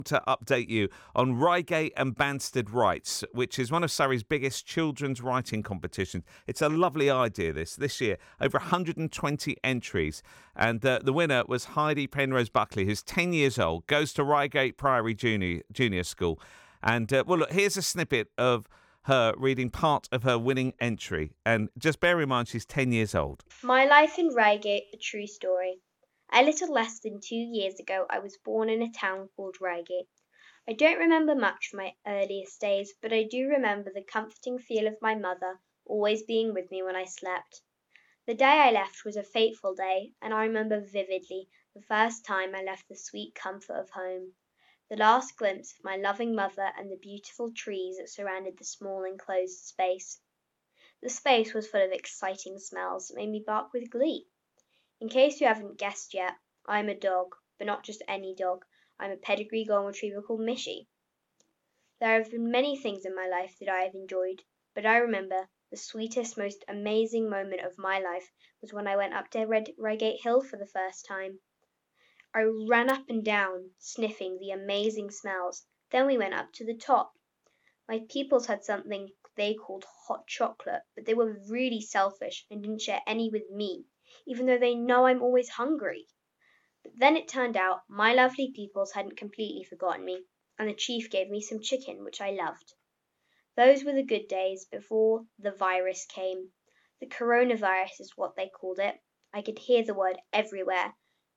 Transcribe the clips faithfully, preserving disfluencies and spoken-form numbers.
To update you on Reigate and Banstead Writes, which is one of Surrey's biggest children's writing competitions. It's a lovely idea, this. This year, over one hundred twenty entries. And uh, the winner was Heidi Penrose Buckley, who's ten years old, goes to Reigate Priory Junior, Junior School. And, uh, well, look, here's a snippet of her reading part of her winning entry. And just bear in mind, she's ten years old. My life in Reigate, a true story. A little less than two years ago, I was born in a town called Reigate. I don't remember much from my earliest days, but I do remember the comforting feel of my mother always being with me when I slept. The day I left was a fateful day, and I remember vividly the first time I left the sweet comfort of home. The last glimpse of my loving mother and the beautiful trees that surrounded the small enclosed space. The space was full of exciting smells that made me bark with glee. In case you haven't guessed yet, I'm a dog, but not just any dog. I'm a pedigree golden retriever called Mishy. There have been many things in my life that I have enjoyed, but I remember the sweetest, most amazing moment of my life was when I went up to Red- Reigate Hill for the first time. I ran up and down, sniffing the amazing smells. Then we went up to the top. My pupils had something they called hot chocolate, but they were really selfish and didn't share any with me, even though they know I'm always hungry. But then it turned out my lovely pupils hadn't completely forgotten me, and the chief gave me some chicken, which I loved. Those were the good days before the virus came. The coronavirus is what they called it. I could hear the word everywhere.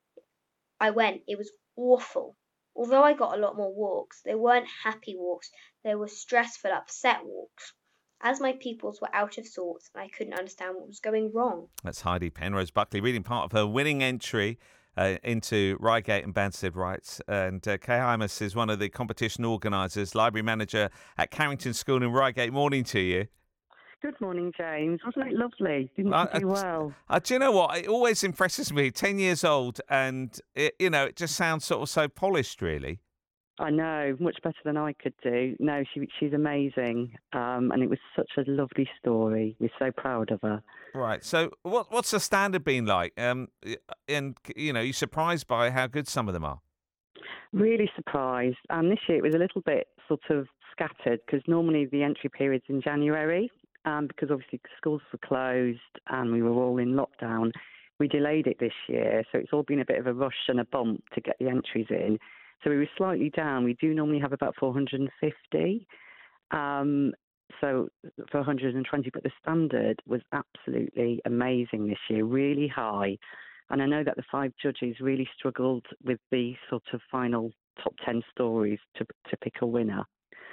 I went. It was awful. Although I got a lot more walks, they weren't happy walks. They were stressful, upset walks. As my pupils were out of sorts, and I couldn't understand what was going wrong. That's Heidi Penrose Buckley reading part of her winning entry uh, into Reigate and Banstead Writes. And uh, Kay Hymas is one of the competition organisers, library manager at Carrington School in Reigate. Morning to you. Good morning, James. Wasn't it lovely? Didn't I, you do I, well? I, do you know what? It always impresses me. Ten years old, and it, you know, it just sounds sort of so polished, really. I know, much better than I could do. No, she she's amazing, um, and it was such a lovely story. We're so proud of her. Right. So, what what's the standard been like? Um, and you know, you're surprised by how good some of them are. Really surprised. And this year it was a little bit sort of scattered because normally the entry period's in January, um, because obviously schools were closed and we were all in lockdown. We delayed it this year, so it's all been a bit of a rush and a bump to get the entries in. So we were slightly down. We do normally have about four hundred fifty, um, so for one hundred twenty, but the standard was absolutely amazing this year, really high. And I know that the five judges really struggled with the sort of final top ten stories to to pick a winner.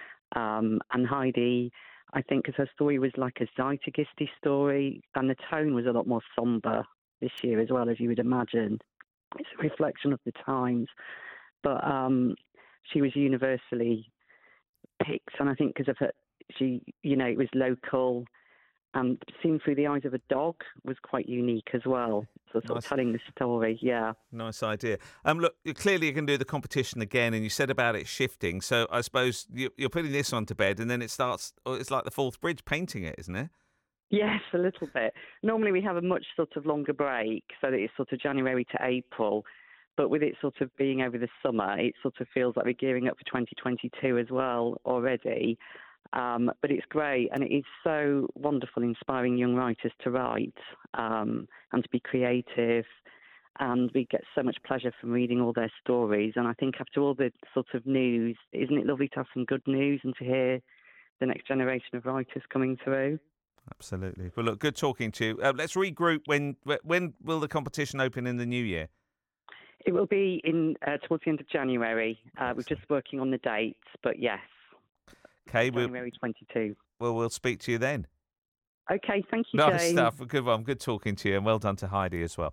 Um, and Heidi, I think, because her story was like a Zeitgeisty story, and the tone was a lot more sombre this year as well, as you would imagine. It's a reflection of the times. But um, she was universally picked, and I think because of her, she, you know, it was local, and seen through the eyes of a dog was quite unique as well. So sort Nice. of telling the story, yeah. Nice idea. Um, look, you clearly you can do the competition again, and you said about it shifting. So I suppose you, you're putting this on to bed, and then it starts. Oh, it's like the Fourth Bridge painting it, isn't it? Yes, a little bit. Normally we have a much sort of longer break, so that it's sort of January to April. But with it sort of being over the summer, it sort of feels like we're gearing up for twenty twenty-two as well already. Um, but it's great, and it is so wonderful inspiring young writers to write um, and to be creative. And we get so much pleasure from reading all their stories. And I think after all the sort of news, isn't it lovely to have some good news and to hear the next generation of writers coming through? Absolutely. Well, look, good talking to you. Uh, let's regroup. When when will the competition open in the new year? It will be in uh, towards the end of January. Uh, we're just working on the dates, but yes, okay, January twenty-two. Well, we'll speak to you then. Okay, thank you, Nice James. stuff. Good one. Good talking to you, and well done to Heidi as well.